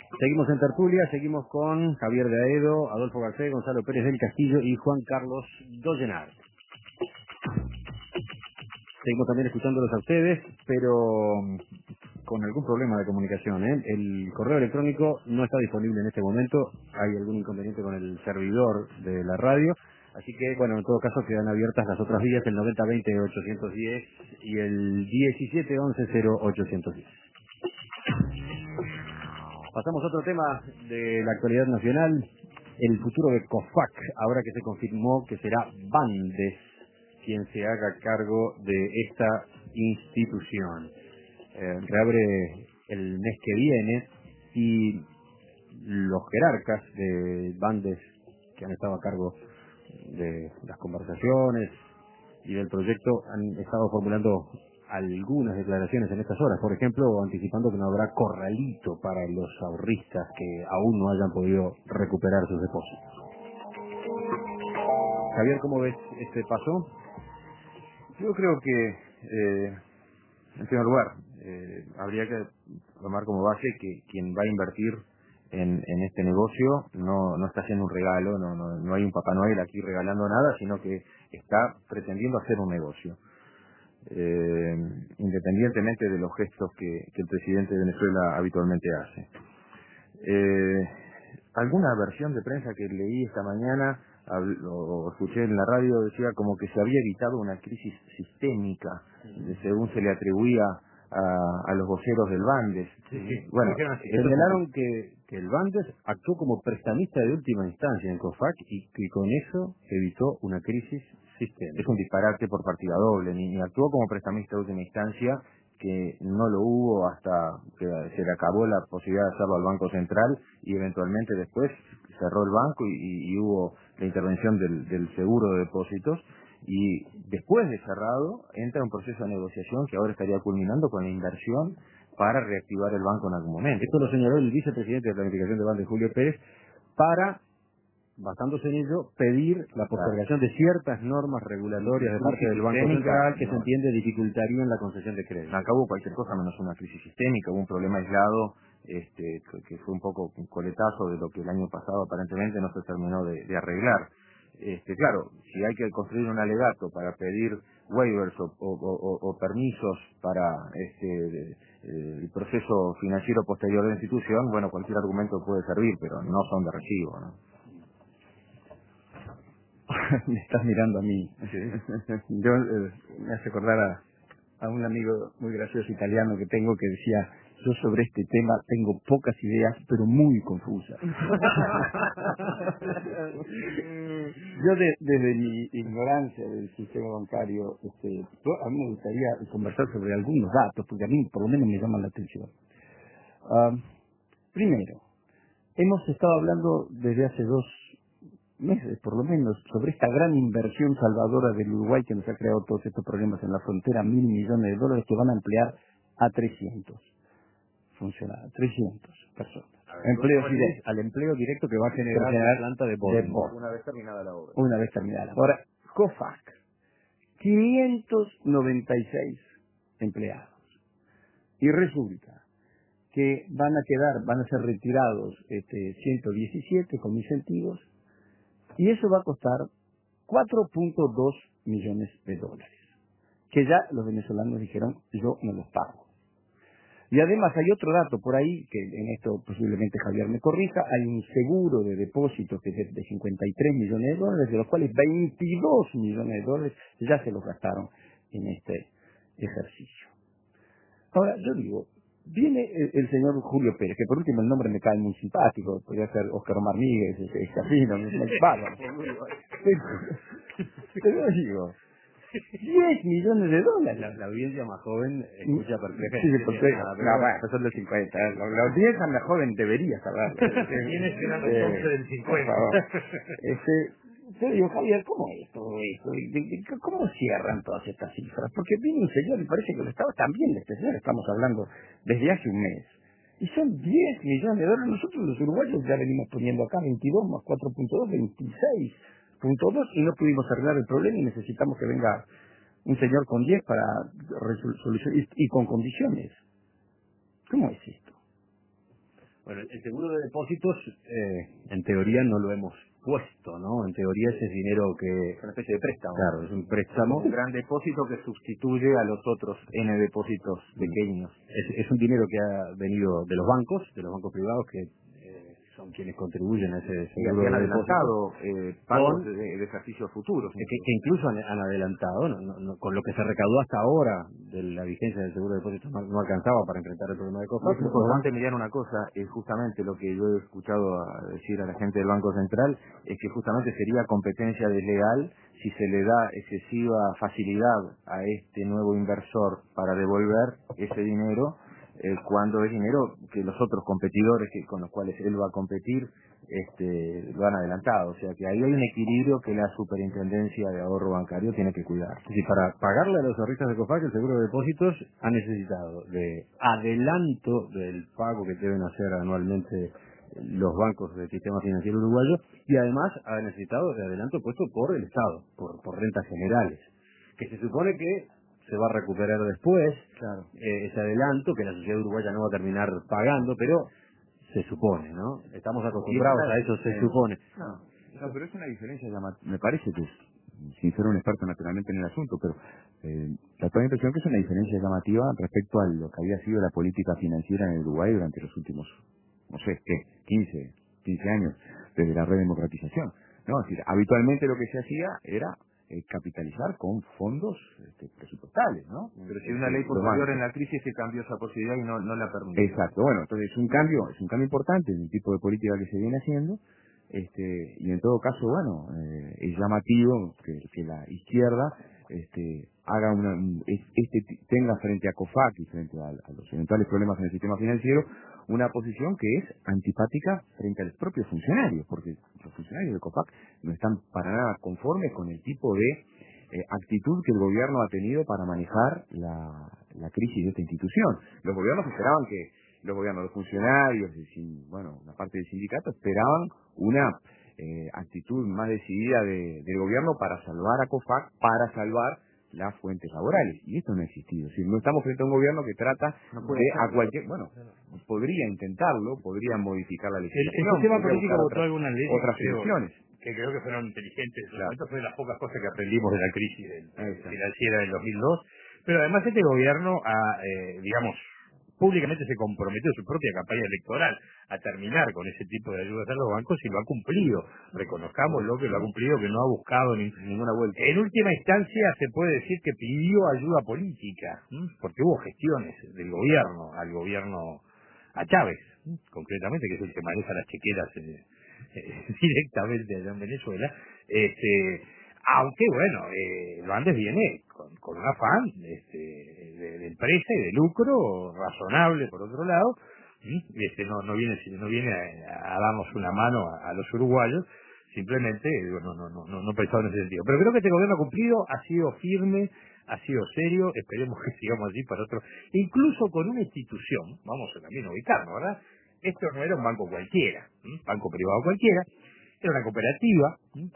Seguimos en tertulia, seguimos con Javier de Aedo, Adolfo Garcés, Gonzalo Pérez del Castillo y Juan Carlos Dollenar. Seguimos también escuchándolos a ustedes, pero con algún problema de comunicación, ¿eh? El correo electrónico no está disponible en este momento, hay algún inconveniente con el servidor de la radio, así que, bueno, en todo caso quedan abiertas las otras vías, el 9020-810 y el 1711-0810. Pasamos a otro tema de la actualidad nacional, el futuro de COFAC, ahora que se confirmó que será Bandes quien se haga cargo de esta institución. Reabre el mes que viene y los jerarcas de Bandes que han estado a cargo de las conversaciones y del proyecto han estado formulando algunas declaraciones en estas horas, por ejemplo, anticipando que no habrá corralito para los ahorristas que aún no hayan podido recuperar sus depósitos. Javier, ¿cómo ves este paso? Yo creo que, en primer lugar, habría que tomar como base que quien va a invertir en este negocio no está haciendo un regalo, no hay un Papá Noel aquí regalando nada, sino que está pretendiendo hacer un negocio. Independientemente de los gestos que el presidente de Venezuela habitualmente hace. Alguna versión de prensa que leí esta mañana o escuché en la radio decía como que se había evitado una crisis sistémica, según se le atribuía a los voceros del Bandes. Bueno, señalaron que el Bandes actuó como prestamista de última instancia en COFAC y con eso evitó una crisis sistémica. Es un disparate por partida doble, ni actuó como prestamista de última instancia, que no lo hubo hasta que se le acabó la posibilidad de hacerlo al Banco Central y eventualmente después cerró el banco y hubo la intervención del seguro de depósitos, y después de cerrado entra un proceso de negociación que ahora estaría culminando con la inversión para reactivar el banco en algún momento. Esto lo señaló el vicepresidente de Planificación de Bandes, Julio Pérez, para, basándose en ello, pedir la postergación de ciertas normas regulatorias de parte del Banco Central que se entiende dificultarían la concesión de crédito. Acabó cualquier cosa menos una crisis sistémica, hubo un problema aislado que fue un poco un coletazo de lo que el año pasado aparentemente no se terminó de arreglar. Claro, si hay que construir un alegato para pedir waivers o permisos para el proceso financiero posterior de la institución, bueno, cualquier argumento puede servir, pero no son de recibo, ¿no? Me estás mirando a mí. Sí. Yo me hace acordar a un amigo muy gracioso italiano que tengo que decía: yo sobre este tema tengo pocas ideas, pero muy confusas. Yo desde mi ignorancia del sistema bancario, a mí me gustaría conversar sobre algunos datos, porque a mí por lo menos me llaman la atención. Primero, hemos estado hablando desde hace 2 meses, por lo menos, sobre esta gran inversión salvadora del Uruguay que nos ha creado todos estos problemas en la frontera, $1.000 millones que van a emplear a 300 funcionarios, 300 personas. Al empleo directo que va a generar la planta de Boston. Una vez terminada la obra. Una vez terminada la obra. Ahora, COFAC, 596 empleados. Y resulta que van a ser retirados 117 con incentivos, y eso va a costar $4.2 millones, que ya los venezolanos dijeron: yo no los pago. Y además hay otro dato por ahí, que en esto posiblemente Javier me corrija: hay un seguro de depósitos que es de $53 millones, de los cuales $22 millones ya se los gastaron en este ejercicio. Ahora, yo digo, viene el señor Julio Pérez, que por último el nombre me cae muy simpático, podría ser Oscar Omar Míguez, Casino, bárbaro. Pero yo digo, $10 millones. La audiencia más joven escucha perpleja. Sí, porque son de 50. La audiencia más joven debería saber. Tienes que dar el 11 del 50. Yo digo, Javier, ¿cómo es todo esto? ¿Cómo cierran todas estas cifras? Porque viene un señor y parece que lo estaba también de este señor, estamos hablando desde hace un mes. Y son $10 millones. Nosotros los uruguayos ya venimos poniendo acá 22 más 4.2, 26.2, y no pudimos arreglar el problema y necesitamos que venga un señor con 10 para solucionar y con condiciones. ¿Cómo es esto? Bueno, el seguro de depósitos, en teoría no lo hemos puesto, ¿no? En teoría ese es dinero que... Es una especie de préstamo. Claro, es un préstamo. Un gran depósito que sustituye a los otros N depósitos pequeños. Es un dinero que ha venido de los bancos privados, que son quienes contribuyen a ese seguro han de adelantado pagos con, de ejercicios futuros. que incluso han adelantado, con lo que se recaudó hasta ahora de la vigencia del seguro de depósitos no alcanzaba para enfrentar el problema de COFAC. Es importante mirar una cosa, justamente lo que yo he escuchado decir a la gente del Banco Central, es que justamente sería competencia desleal si se le da excesiva facilidad a este nuevo inversor para devolver ese dinero, cuando es dinero que los otros competidores con los cuales él va a competir lo han adelantado. O sea que ahí hay un equilibrio que la Superintendencia de Ahorro Bancario tiene que cuidar. Sí, para pagarle a los ahorristas de COFAC el seguro de depósitos ha necesitado de adelanto del pago que deben hacer anualmente los bancos del sistema financiero uruguayo, y además ha necesitado de adelanto puesto por el Estado, por rentas generales, que se supone que se va a recuperar después, claro, ese adelanto que la sociedad uruguaya no va a terminar pagando, pero se supone, ¿no? Estamos acostumbrados a eso, se supone. No, pero es una diferencia llamativa. Me parece que, sin ser un experto naturalmente en el asunto, pero la toda impresión que es una diferencia llamativa respecto a lo que había sido la política financiera en el Uruguay durante los últimos, no sé, ¿qué? 15 años, desde la redemocratización. No, es decir, habitualmente lo que se hacía era capitalizar con fondos presupuestales, ¿no? Pero si una ley posterior en la crisis que cambió esa posibilidad y no la permitió. Exacto, bueno, entonces es un cambio importante en el tipo de política que se viene haciendo, y en todo caso, bueno, es llamativo que la izquierda haga tenga frente a COFAC y frente a los eventuales problemas en el sistema financiero una posición que es antipática frente a los propios funcionarios, porque los funcionarios de COFAC no están para nada conformes con el tipo de actitud que el gobierno ha tenido para manejar la crisis de esta institución. Los gobiernos esperaban los funcionarios, la parte del sindicato esperaban una actitud más decidida del gobierno para salvar a COFAC, para salvar las fuentes laborales, y esto no ha existido. Si no estamos frente a un gobierno que trata podría intentarlo, podría modificar la legislación. El sistema político votó algunas leyes otras soluciones que creo que fueron inteligentes. Esto fue de las pocas cosas que aprendimos de la crisis financiera del 2002, pero además este gobierno públicamente se comprometió en su propia campaña electoral a terminar con ese tipo de ayudas a los bancos, y lo ha cumplido. Reconozcámoslo, que lo ha cumplido, que no ha buscado ninguna vuelta. En última instancia se puede decir que pidió ayuda política, porque hubo gestiones del gobierno al gobierno, a Chávez, concretamente, que es el que maneja las chequeras directamente allá en Venezuela, aunque lo Andes viene con un afán de empresa y de lucro razonable, por otro lado, no viene a darnos una mano a los uruguayos, simplemente no pensado en ese sentido. Pero creo que este gobierno ha cumplido, ha sido firme, ha sido serio, esperemos que sigamos así para otro, incluso con una institución, vamos a también ubicarnos, ¿verdad? Esto no era un banco cualquiera, banco privado cualquiera, era una cooperativa,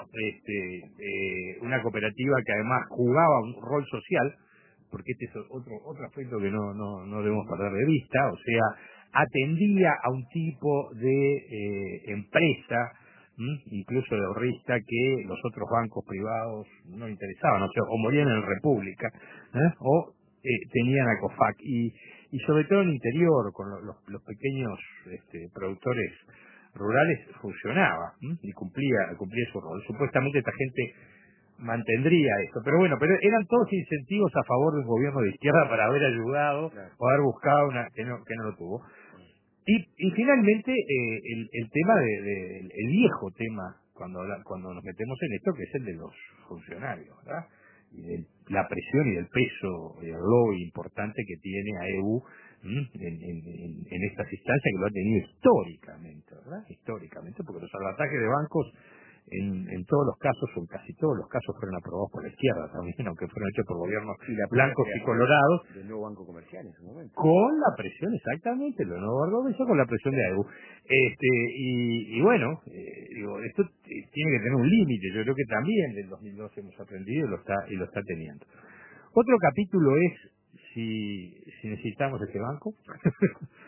una cooperativa que además jugaba un rol social, porque este es otro aspecto que no debemos perder de vista, o sea, atendía a un tipo de empresa, incluso de ahorrista, que los otros bancos privados no interesaban, o sea, o morían en República, o tenían a COFAC, y sobre todo en el interior, con los pequeños productores rurales, funcionaba y cumplía su rol. Supuestamente esta gente mantendría esto, pero eran todos incentivos a favor de un gobierno de izquierda para haber ayudado o haber buscado que no lo tuvo. Y finalmente el tema el viejo tema cuando nos metemos en esto, que es el de los funcionarios, ¿verdad? Y de la presión y del peso y el lobby importante que tiene a EU en estas instancias, que lo ha tenido históricamente, ¿verdad? Históricamente, porque los salvatajes de bancos en todos los casos, o en casi todos los casos, fueron aprobados por la izquierda también, aunque fueron hechos por gobiernos blancos y colorados. Del nuevo Banco Comercial en su momento. Con la presión, exactamente, lo nuevo Banco Comercial con la presión de AEU. Esto tiene que tener un límite. Yo creo que también del 2012 hemos aprendido y lo está teniendo. Otro capítulo es si necesitamos este banco,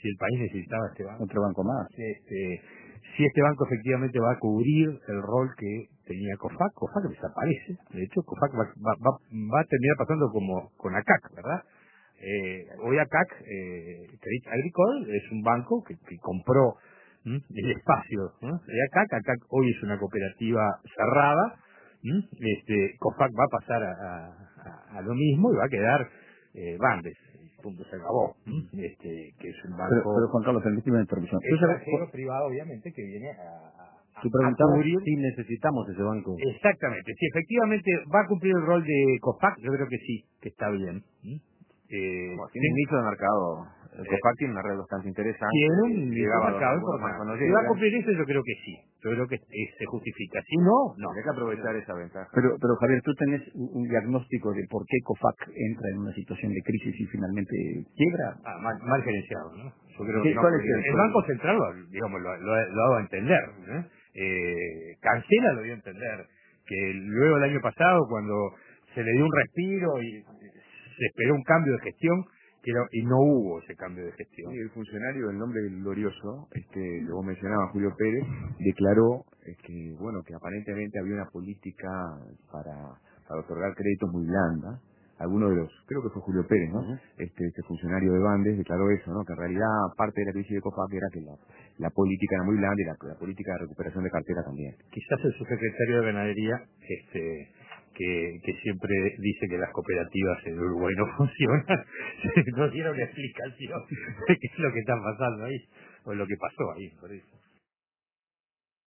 si el país necesitaba este banco. Otro banco más. Si este banco efectivamente va a cubrir el rol que tenía COFAC. COFAC desaparece. De hecho, COFAC va a terminar pasando como con ACAC, ¿verdad? Hoy ACAC, Crédit Agricole, es un banco que compró el espacio de ACAC. ACAC hoy es una cooperativa cerrada. COFAC va a pasar a lo mismo y va a quedar Bandes. Punto, se acabó. Que es un banco... Pero Juan Carlos, permíteme una interrupción. Extranjero privado, obviamente, que viene Tú preguntabas cubrir. Si necesitamos ese banco. Exactamente. Si efectivamente va a cumplir el rol de COFAC, yo creo que sí, que está bien. Tiene un nicho de mercado. El COFAC tiene una red bastante interesante. Tiene un nicho de mercado importante. Si va a cumplir eso, yo creo que sí. Yo creo que se justifica. Si no, no. Hay que aprovechar esa ventaja. Pero Javier, tú tenés un diagnóstico de por qué COFAC entra en una situación de crisis y finalmente quiebra. Mal gerenciado, ¿no? Yo creo que no. ¿Cuál es El Banco Central lo ha dado a entender. Cancela lo dio a entender. Que luego el año pasado, cuando se le dio un respiro y se esperó un cambio de gestión, y no hubo ese cambio de gestión. Sí, el funcionario del nombre glorioso, que vos mencionabas, Julio Pérez, declaró que aparentemente había una política para otorgar créditos muy blanda. Alguno de los, creo que fue Julio Pérez, ¿no? Este funcionario de Bandes declaró eso, ¿no? Que en realidad parte de la crisis de COFAC era que la política era muy blanda y la política de recuperación de cartera también. Quizás el subsecretario de Ganadería, que siempre dice que las cooperativas en Uruguay no funcionan, no dieron una explicación de qué es lo que está pasando ahí, o lo que pasó ahí, por eso.